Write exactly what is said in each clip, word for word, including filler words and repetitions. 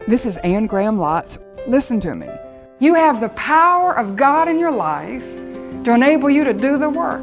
This is Anne Graham Lotz. Listen to me. You have the power of God in your life to enable you to do the work.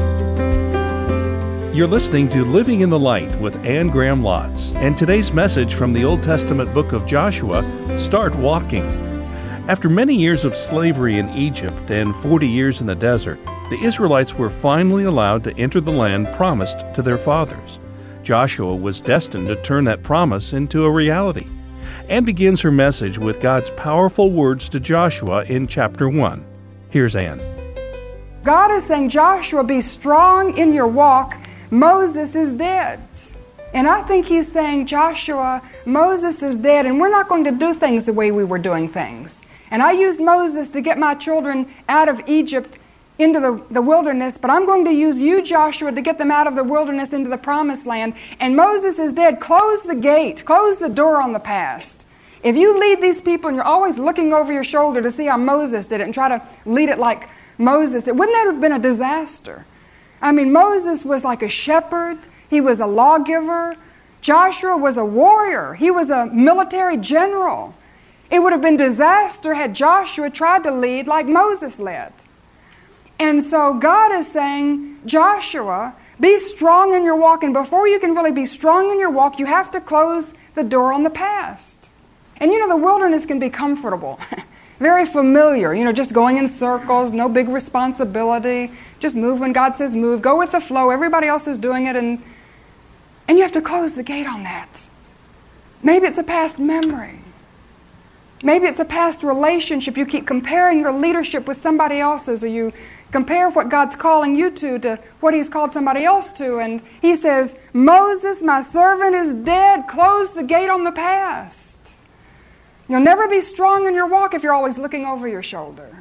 You're listening to Living in the Light with Anne Graham Lotz, and today's message from the Old Testament book of Joshua, Start Walking. After many years of slavery in Egypt and forty years in the desert, the Israelites were finally allowed to enter the land promised to their fathers. Joshua was destined to turn that promise into a reality. Anne begins her message with God's powerful words to Joshua in chapter one. Here's Anne. God is saying, Joshua, be strong in your walk. Moses is dead. And I think he's saying, Joshua, Moses is dead, and we're not going to do things the way we were doing things. And I used Moses to get my children out of Egypt into the, the wilderness, but I'm going to use you, Joshua, to get them out of the wilderness into the promised land. And Moses is dead. Close the gate. Close the door on the past. If you lead these people and you're always looking over your shoulder to see how Moses did it and try to lead it like Moses did, wouldn't that have been a disaster? I mean, Moses was like a shepherd. He was a lawgiver. Joshua was a warrior. He was a military general. It would have been disaster had Joshua tried to lead like Moses led. And so God is saying, Joshua, be strong in your walk. And before you can really be strong in your walk, you have to close the door on the past. And you know, the wilderness can be comfortable, very familiar, you know, just going in circles, no big responsibility, just move when God says move, go with the flow, everybody else is doing it, and, and you have to close the gate on that. Maybe it's a past memory. Maybe it's a past relationship. You keep comparing your leadership with somebody else's, or you compare what God's calling you to to what He's called somebody else to. And He says, Moses, my servant, is dead. Close the gate on the past. You'll never be strong in your walk if you're always looking over your shoulder.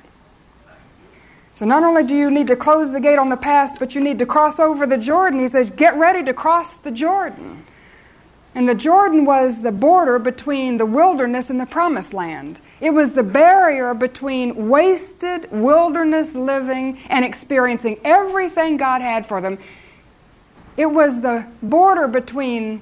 So not only do you need to close the gate on the past, but you need to cross over the Jordan. He says, get ready to cross the Jordan. And the Jordan was the border between the wilderness and the promised land. It was the barrier between wasted wilderness living and experiencing everything God had for them. It was the border between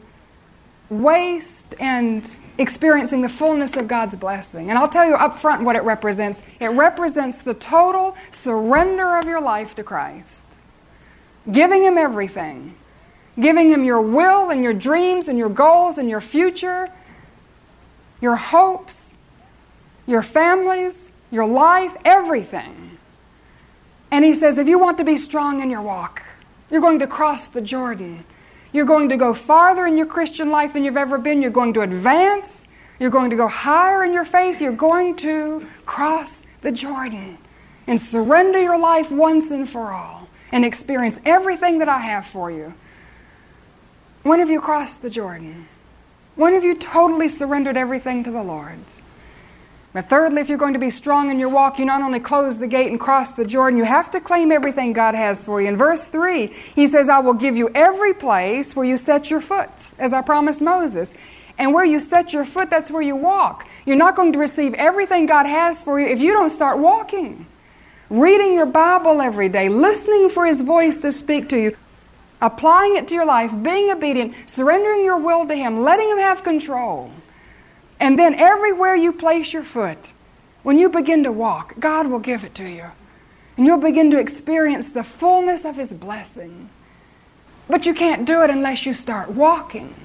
waste and experiencing the fullness of God's blessing. And I'll tell you up front what it represents. It represents the total surrender of your life to Christ. Giving Him everything. Giving Him your will and your dreams and your goals and your future, your hopes, your families, your life, everything. And He says, if you want to be strong in your walk, you're going to cross the Jordan. You're going to go farther in your Christian life than you've ever been. You're going to advance. You're going to go higher in your faith. You're going to cross the Jordan and surrender your life once and for all and experience everything that I have for you. When have you crossed the Jordan? When have you totally surrendered everything to the Lord? But thirdly, if you're going to be strong in your walk, you not only close the gate and cross the Jordan, you have to claim everything God has for you. In verse three, He says, I will give you every place where you set your foot, as I promised Moses. And where you set your foot, that's where you walk. You're not going to receive everything God has for you if you don't start walking. Reading your Bible every day, listening for His voice to speak to you, applying it to your life, being obedient, surrendering your will to Him, letting Him have control. And then everywhere you place your foot, when you begin to walk, God will give it to you. And you'll begin to experience the fullness of His blessing. But you can't do it unless you start walking.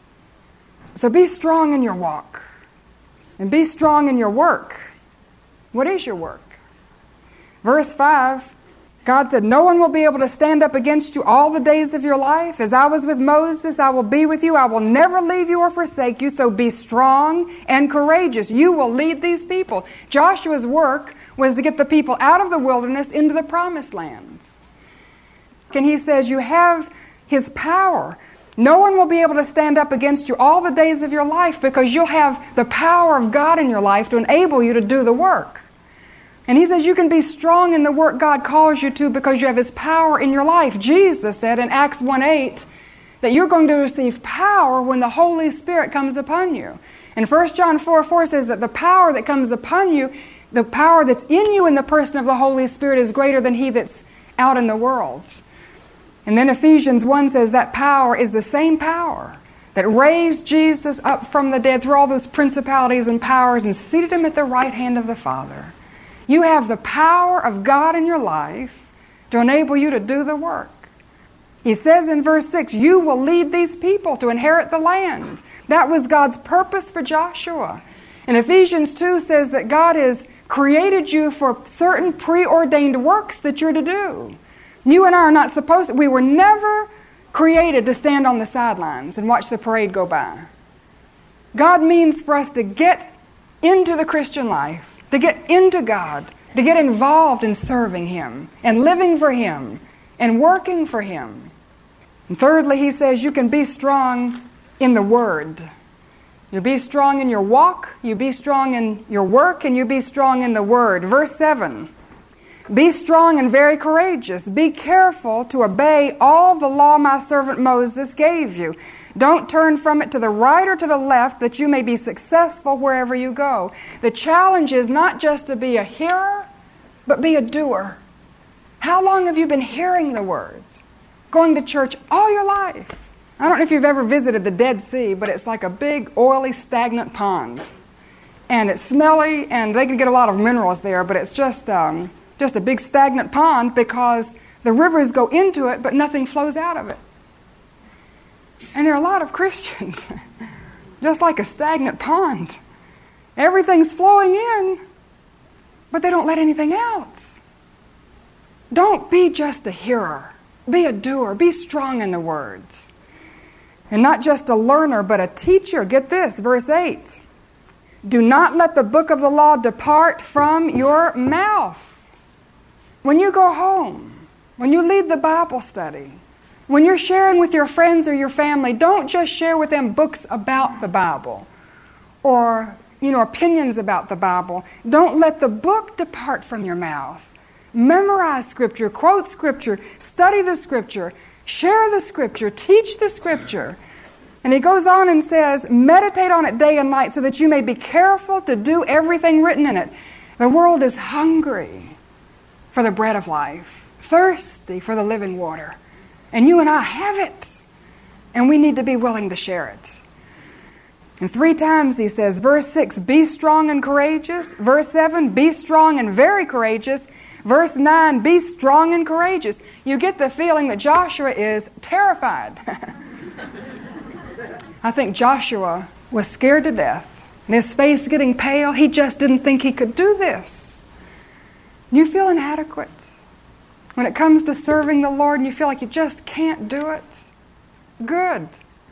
So be strong in your walk. And be strong in your work. What is your work? Verse five, God said, no one will be able to stand up against you all the days of your life. As I was with Moses, I will be with you. I will never leave you or forsake you. So be strong and courageous. You will lead these people. Joshua's work was to get the people out of the wilderness into the promised land. And he says, you have His power. No one will be able to stand up against you all the days of your life because you'll have the power of God in your life to enable you to do the work. And he says you can be strong in the work God calls you to because you have His power in your life. Jesus said in Acts one eight that you're going to receive power when the Holy Spirit comes upon you. And First John four four says that the power that comes upon you, the power that's in you in the person of the Holy Spirit is greater than he that's out in the world. And then Ephesians one says that power is the same power that raised Jesus up from the dead through all those principalities and powers and seated him at the right hand of the Father. You have the power of God in your life to enable you to do the work. He says in verse six, you will lead these people to inherit the land. That was God's purpose for Joshua. And Ephesians two says that God has created you for certain preordained works that you're to do. You and I are not supposed to, we were never created to stand on the sidelines and watch the parade go by. God means for us to get into the Christian life, to get into God, to get involved in serving Him and living for Him and working for Him. And thirdly, he says you can be strong in the Word. You be strong in your walk, you be strong in your work, and you be strong in the Word. Verse seven. Be strong and very courageous. Be careful to obey all the law my servant Moses gave you. Don't turn from it to the right or to the left, that you may be successful wherever you go. The challenge is not just to be a hearer, but be a doer. How long have you been hearing the Word? Going to church all your life? I don't know if you've ever visited the Dead Sea, but it's like a big, oily, stagnant pond. And it's smelly, and they can get a lot of minerals there, but it's just... Um, just a big stagnant pond because the rivers go into it, but nothing flows out of it. And there are a lot of Christians, just like a stagnant pond. Everything's flowing in, but they don't let anything else. Don't be just a hearer. Be a doer. Be strong in the words. And not just a learner, but a teacher. Get this, verse eight. Do not let the book of the law depart from your mouth. When you go home, when you lead the Bible study, when you're sharing with your friends or your family, don't just share with them books about the Bible or, you know, opinions about the Bible. Don't let the book depart from your mouth. Memorize Scripture, quote Scripture, study the Scripture, share the Scripture, teach the Scripture. And he goes on and says, meditate on it day and night so that you may be careful to do everything written in it. The world is hungry for the bread of life, thirsty for the living water. And you and I have it. And we need to be willing to share it. And three times he says, verse six, be strong and courageous. Verse seven, be strong and very courageous. Verse nine, be strong and courageous. You get the feeling that Joshua is terrified. I think Joshua was scared to death. And his face getting pale. He just didn't think he could do this. You feel inadequate when it comes to serving the Lord and you feel like you just can't do it? Good.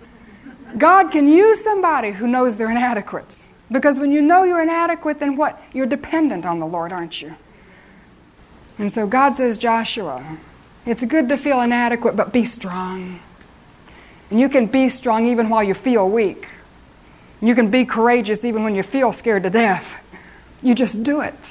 God can use somebody who knows they're inadequate. Because when you know you're inadequate, then what? You're dependent on the Lord, aren't you? And so God says, Joshua, it's good to feel inadequate, but be strong. And you can be strong even while you feel weak. You can be courageous even when you feel scared to death. You just do it.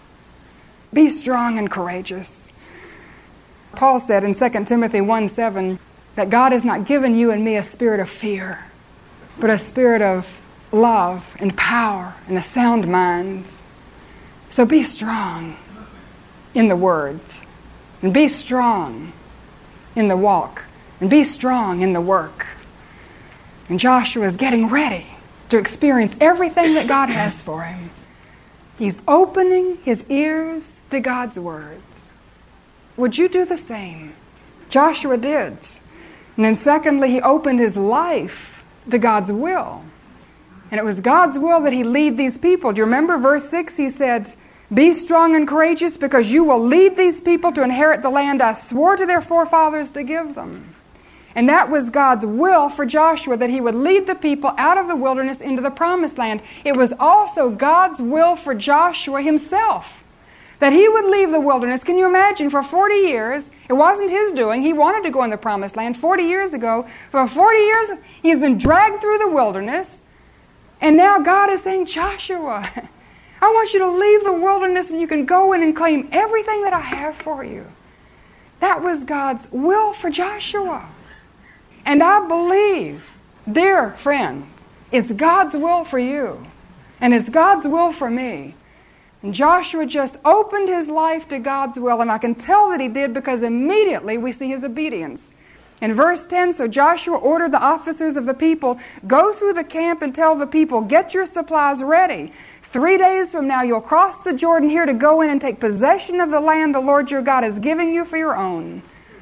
Be strong and courageous. Paul said in Second Timothy one seven that God has not given you and me a spirit of fear, but a spirit of love and power and a sound mind. So be strong in the words, and be strong in the walk, and be strong in the work. And Joshua is getting ready to experience everything that God has for him. He's opening his ears to God's words. Would you do the same? Joshua did. And then secondly, he opened his life to God's will. And it was God's will that he lead these people. Do you remember verse six? He said, be strong and courageous because you will lead these people to inherit the land I swore to their forefathers to give them. And that was God's will for Joshua, that he would lead the people out of the wilderness into the promised land. It was also God's will for Joshua himself, that he would leave the wilderness. Can you imagine? For forty years, it wasn't his doing. He wanted to go in the promised land forty years ago. For forty years, he's been dragged through the wilderness. And now God is saying, Joshua, I want you to leave the wilderness and you can go in and claim everything that I have for you. That was God's will for Joshua. And I believe, dear friend, it's God's will for you. And it's God's will for me. And Joshua just opened his life to God's will. And I can tell that he did because immediately we see his obedience. In verse ten, so Joshua ordered the officers of the people, go through the camp and tell the people, get your supplies ready. Three days from now you'll cross the Jordan here to go in and take possession of the land the Lord your God is giving you for your own.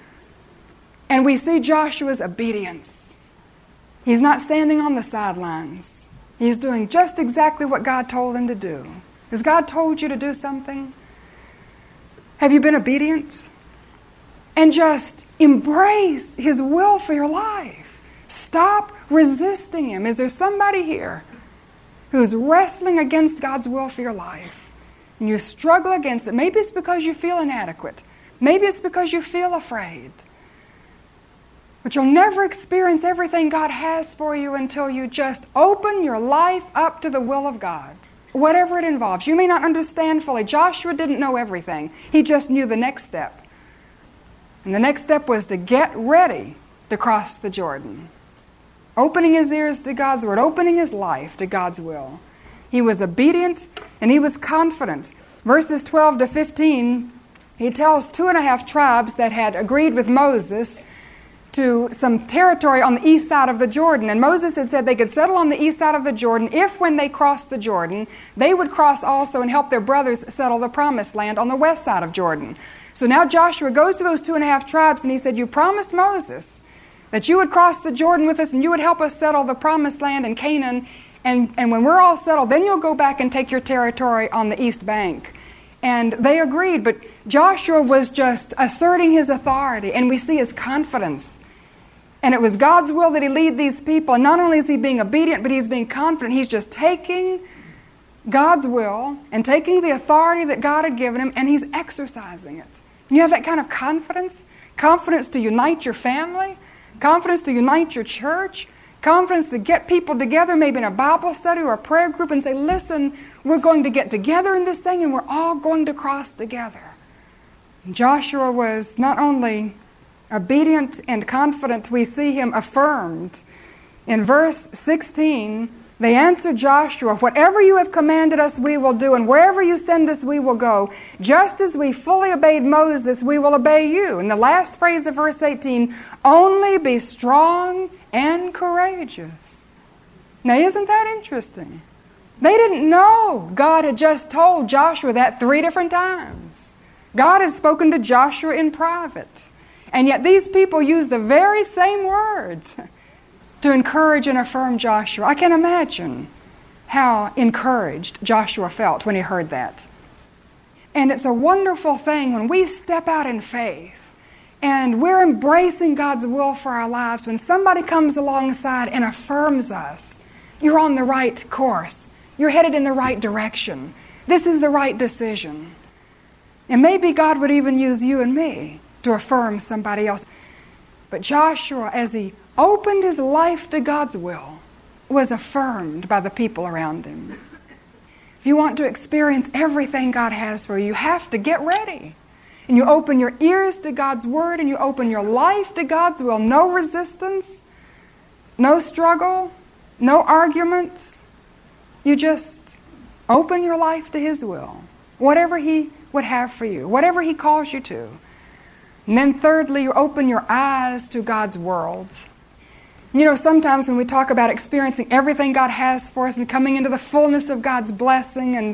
And we see Joshua's obedience. He's not standing on the sidelines. He's doing just exactly what God told him to do. Has God told you to do something? Have you been obedient? And just embrace His will for your life. Stop resisting Him. Is there somebody here who's wrestling against God's will for your life? And you struggle against it. Maybe it's because you feel inadequate. Maybe it's because you feel afraid. But you'll never experience everything God has for you until you just open your life up to the will of God. Whatever it involves. You may not understand fully. Joshua didn't know everything. He just knew the next step. And the next step was to get ready to cross the Jordan. Opening his ears to God's word, opening his life to God's will. He was obedient and he was confident. Verses twelve to fifteen, he tells two and a half tribes that had agreed with Moses to some territory on the east side of the Jordan. And Moses had said they could settle on the east side of the Jordan if when they crossed the Jordan, they would cross also and help their brothers settle the promised land on the west side of Jordan. So now Joshua goes to those two and a half tribes and he said, you promised Moses that you would cross the Jordan with us and you would help us settle the promised land in Canaan. And, and when we're all settled, then you'll go back and take your territory on the east bank. And they agreed, but Joshua was just asserting his authority, and we see his confidence. And it was God's will that he lead these people. And not only is he being obedient, but he's being confident. He's just taking God's will and taking the authority that God had given him, and he's exercising it. And you have that kind of confidence, confidence to unite your family, confidence to unite your church, confidence to get people together, maybe in a Bible study or a prayer group, and say, listen, we're going to get together in this thing, and we're all going to cross together. And Joshua was not only obedient and confident, we see him affirmed. In verse sixteen, they answered Joshua, whatever you have commanded us we will do, and wherever you send us we will go. Just as we fully obeyed Moses, we will obey you. And the last phrase of verse eighteen, only be strong and courageous. Now isn't that interesting? They didn't know God had just told Joshua that three different times. God had spoken to Joshua in private. And yet these people use the very same words to encourage and affirm Joshua. I can imagine how encouraged Joshua felt when he heard that. And it's a wonderful thing when we step out in faith and we're embracing God's will for our lives, when somebody comes alongside and affirms us, you're on the right course. You're headed in the right direction. This is the right decision. And maybe God would even use you and me to affirm somebody else. But Joshua, as he opened his life to God's will, was affirmed by the people around him. If you want to experience everything God has for you, you have to get ready. And you open your ears to God's word, and you open your life to God's will. No resistance, no struggle, no arguments. You just open your life to His will. Whatever He would have for you, whatever He calls you to. And then thirdly, you open your eyes to God's world. You know, sometimes when we talk about experiencing everything God has for us and coming into the fullness of God's blessing, and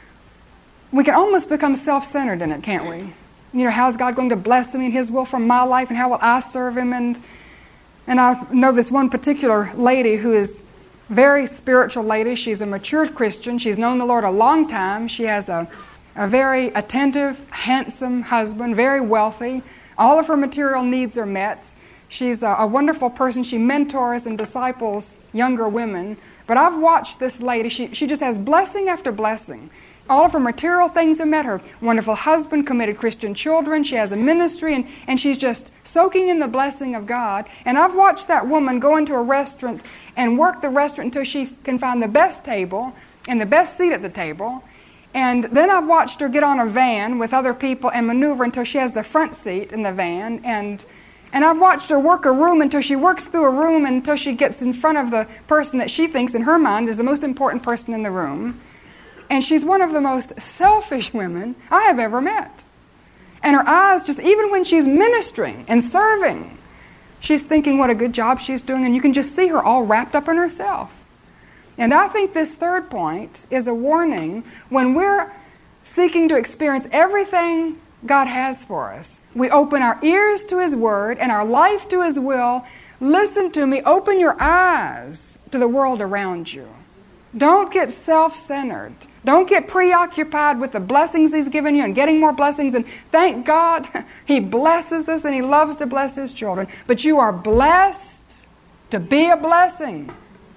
we can almost become self-centered in it, can't we? You know, how's God going to bless me in His will for my life, and how will I serve Him? And and I know this one particular lady who is a very spiritual lady. She's a mature Christian. She's known the Lord a long time. She has a, a very attentive, handsome husband, very wealthy. All of her material needs are met. She's a, a wonderful person. She mentors and disciples younger women. But I've watched this lady. She, she just has blessing after blessing. All of her material things are met. Her wonderful husband, committed Christian children. She has a ministry, and, and she's just soaking in the blessing of God. And I've watched that woman go into a restaurant and work the restaurant until she can find the best table and the best seat at the table. And then I've watched her get on a van with other people and maneuver until she has the front seat in the van. And And I've watched her work a room until she works through a room until she gets in front of the person that she thinks in her mind is the most important person in the room. And she's one of the most selfish women I have ever met. And her eyes, just even when she's ministering and serving, She's thinking what a good job she's doing, and you can just see her all wrapped up in herself. And I think this third point is a warning when we're seeking to experience everything God has for us. We open our ears to His Word and our life to His will. Listen to me. Open your eyes to the world around you. Don't get self-centered. Don't get preoccupied with the blessings He's given you and getting more blessings. And thank God He blesses us and He loves to bless His children. But you are blessed to be a blessing.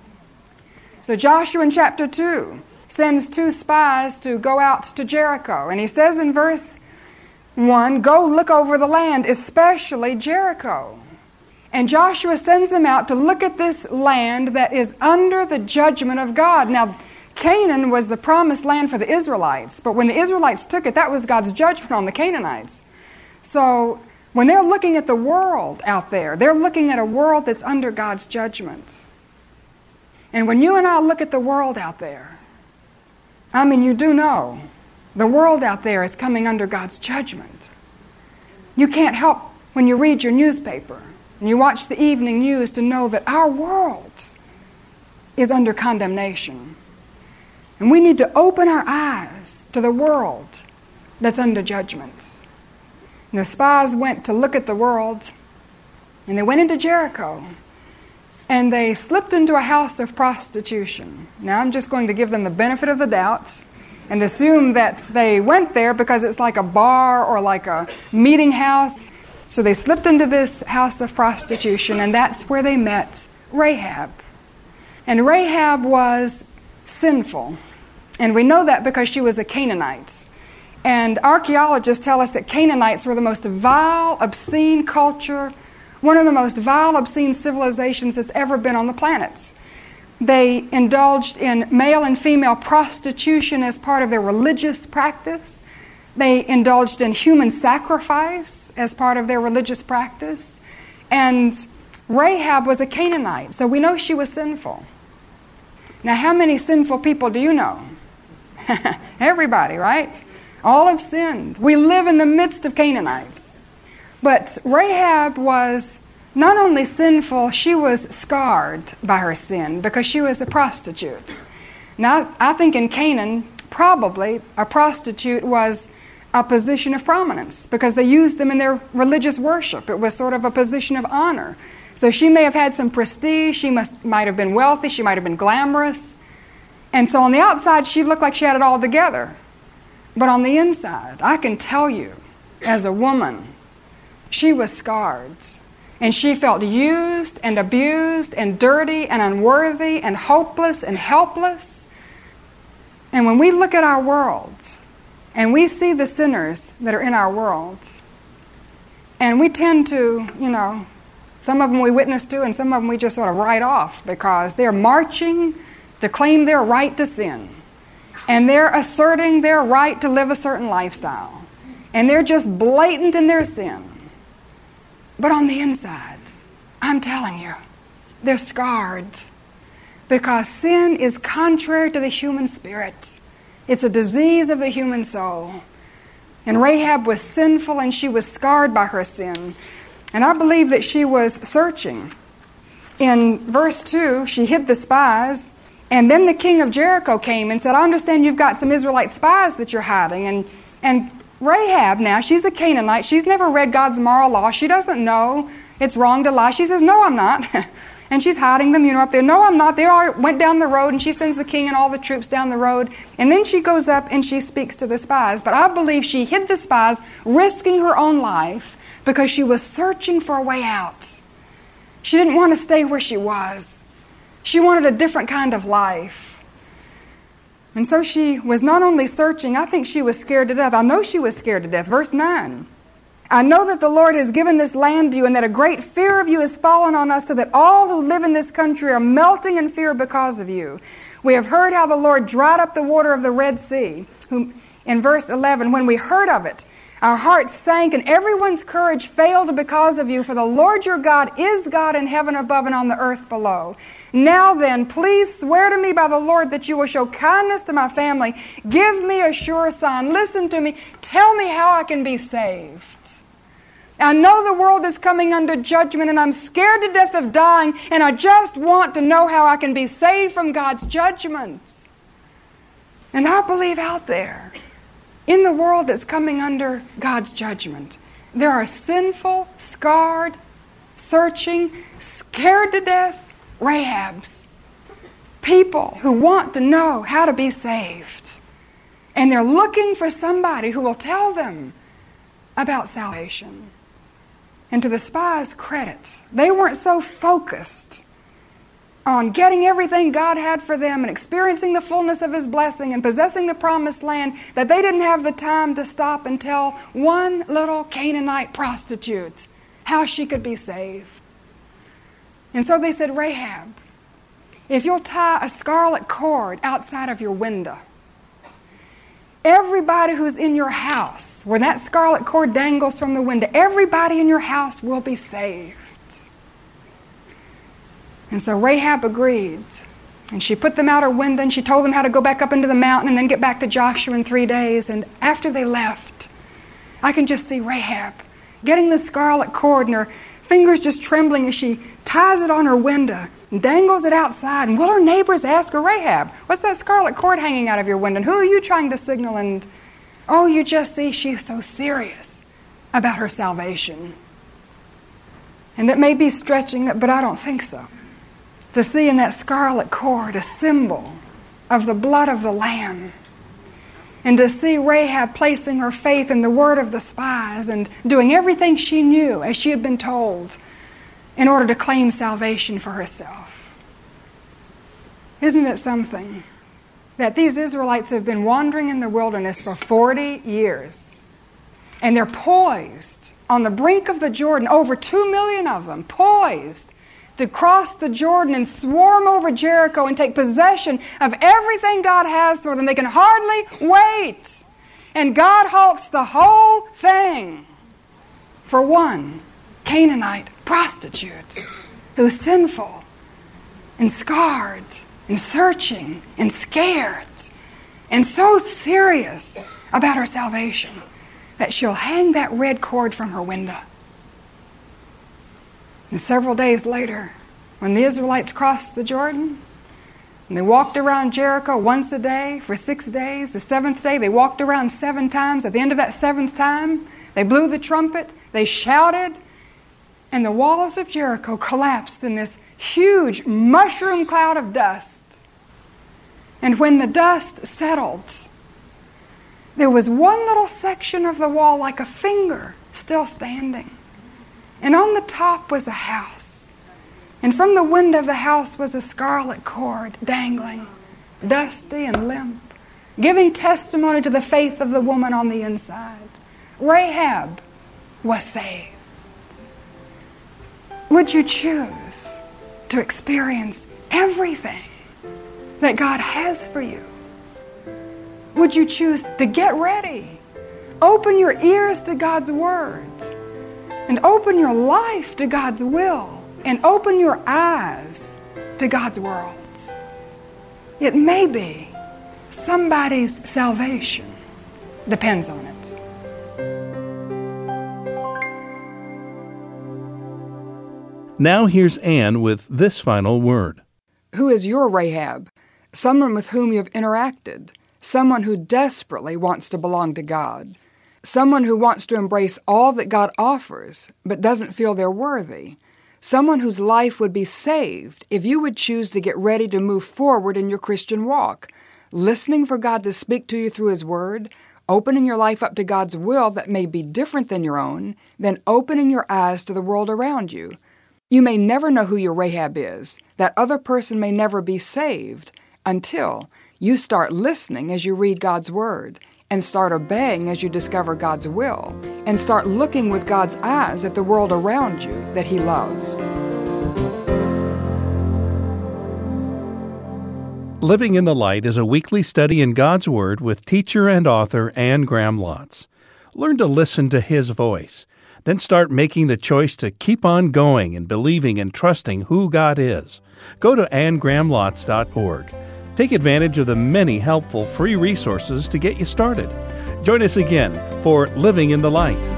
So Joshua in chapter two sends two spies to go out to Jericho. And he says in verse one, go look over the land, especially Jericho. And Joshua sends them out to look at this land that is under the judgment of God. Now, Canaan was the promised land for the Israelites, but when the Israelites took it, that was God's judgment on the Canaanites. So when they're looking at the world out there, they're looking at a world that's under God's judgment. And when you and I look at the world out there, I mean, you do know the world out there is coming under God's judgment. You can't help when you read your newspaper and you watch the evening news to know that our world is under condemnation. And we need to open our eyes to the world that's under judgment. And the spies went to look at the world, and they went into Jericho, and they slipped into a house of prostitution. Now, I'm just going to give them the benefit of the doubt and assume that they went there because it's like a bar or like a meeting house. So they slipped into this house of prostitution, and that's where they met Rahab. And Rahab was sinful. And we know that because she was a Canaanite. And archaeologists tell us that Canaanites were the most vile, obscene culture, one of the most vile, obscene civilizations that's ever been on the planet. They indulged in male and female prostitution as part of their religious practice. They indulged in human sacrifice as part of their religious practice. And Rahab was a Canaanite, so we know she was sinful. Now, how many sinful people do you know? Everybody, right? All have sinned. We live in the midst of Canaanites. But Rahab was not only sinful, she was scarred by her sin because she was a prostitute. Now, I think in Canaan, probably a prostitute was a position of prominence because they used them in their religious worship. It was sort of a position of honor. So she may have had some prestige, she must, might have been wealthy, she might have been glamorous. And so on the outside, she looked like she had it all together. But on the inside, I can tell you, as a woman, she was scarred. And she felt used and abused and dirty and unworthy and hopeless and helpless. And when we look at our world and we see the sinners that are in our world, and we tend to, you know, some of them we witness to and some of them we just sort of write off because they're marching to claim their right to sin. And they're asserting their right to live a certain lifestyle. And they're just blatant in their sin. But on the inside, I'm telling you, they're scarred because sin is contrary to the human spirit. It's a disease of the human soul. And Rahab was sinful and she was scarred by her sin. And I believe that she was searching. In verse two, she hid the spies. And then the king of Jericho came and said, I understand you've got some Israelite spies that you're hiding. And, and Rahab now, she's a Canaanite. She's never read God's moral law. She doesn't know it's wrong to lie. She says, no, I'm not. And she's hiding them, you know, up there. No, I'm not. They all went down the road, and she sends the king and all the troops down the road. And then she goes up and she speaks to the spies. But I believe she hid the spies, risking her own life, because she was searching for a way out. She didn't want to stay where she was. She wanted a different kind of life. And so she was not only searching, I think she was scared to death. I know she was scared to death. Verse nine. I know that the Lord has given this land to you and that a great fear of you has fallen on us so that all who live in this country are melting in fear because of you. We have heard how the Lord dried up the water of the Red Sea. In verse eleven, when we heard of it, our hearts sank and everyone's courage failed because of you. For the Lord your God is God in heaven above and on the earth below. Now then, please swear to me by the Lord that you will show kindness to my family. Give me a sure sign. Listen to me. Tell me how I can be saved. I know the world is coming under judgment, and I'm scared to death of dying, and I just want to know how I can be saved from God's judgments. And I believe out there, in the world that's coming under God's judgment, there are sinful, scarred, searching, scared to death Rahabs. People who want to know how to be saved. And they're looking for somebody who will tell them about salvation. And to the spies' credit, they weren't so focused on getting everything God had for them and experiencing the fullness of His blessing and possessing the promised land that they didn't have the time to stop and tell one little Canaanite prostitute how she could be saved. And so they said, Rahab, if you'll tie a scarlet cord outside of your window, everybody who's in your house, where that scarlet cord dangles from the window, everybody in your house will be saved. And so Rahab agreed. And she put them out her window and she told them how to go back up into the mountain and then get back to Joshua in three days. And after they left, I can just see Rahab getting the scarlet cord and her fingers just trembling as she ties it on her window and dangles it outside. And will her neighbors ask her, Rahab, what's that scarlet cord hanging out of your window? And who are you trying to signal? And oh, you just see she's so serious about her salvation. And it may be stretching it, but I don't think so. To see in that scarlet cord a symbol of the blood of the Lamb. And to see Rahab placing her faith in the word of the spies and doing everything she knew as she had been told in order to claim salvation for herself. Isn't it something that these Israelites have been wandering in the wilderness for forty years, and they're poised on the brink of the Jordan, over two million of them, poised to cross the Jordan and swarm over Jericho and take possession of everything God has for them. They can hardly wait. And God halts the whole thing for one Canaanite prostitute who's sinful and scarred and searching and scared and so serious about her salvation that she'll hang that red cord from her window. And several days later, when the Israelites crossed the Jordan, and they walked around Jericho once a day for six days, the seventh day they walked around seven times. At the end of that seventh time, they blew the trumpet, they shouted, and the walls of Jericho collapsed in this huge mushroom cloud of dust. And when the dust settled, there was one little section of the wall like a finger still standing. And on the top was a house. And from the window of the house was a scarlet cord dangling, dusty and limp, giving testimony to the faith of the woman on the inside. Rahab was saved. Would you choose to experience everything that God has for you? Would you choose to get ready? Open your ears to God's words. And open your life to God's will. And open your eyes to God's world. It may be somebody's salvation depends on it. Now here's Anne with this final word. Who is your Rahab? Someone with whom you have interacted. Someone who desperately wants to belong to God. Someone who wants to embrace all that God offers, but doesn't feel they're worthy. Someone whose life would be saved if you would choose to get ready to move forward in your Christian walk, listening for God to speak to you through His Word, opening your life up to God's will that may be different than your own, then opening your eyes to the world around you. You may never know who your Rahab is. That other person may never be saved until you start listening as you read God's Word, and start obeying as you discover God's will, and start looking with God's eyes at the world around you that He loves. Living in the Light is a weekly study in God's Word with teacher and author Anne Graham Lotz. Learn to listen to His voice, then start making the choice to keep on going and believing and trusting who God is. Go to anne graham lotz dot org. Take advantage of the many helpful free resources to get you started. Join us again for Living in the Light.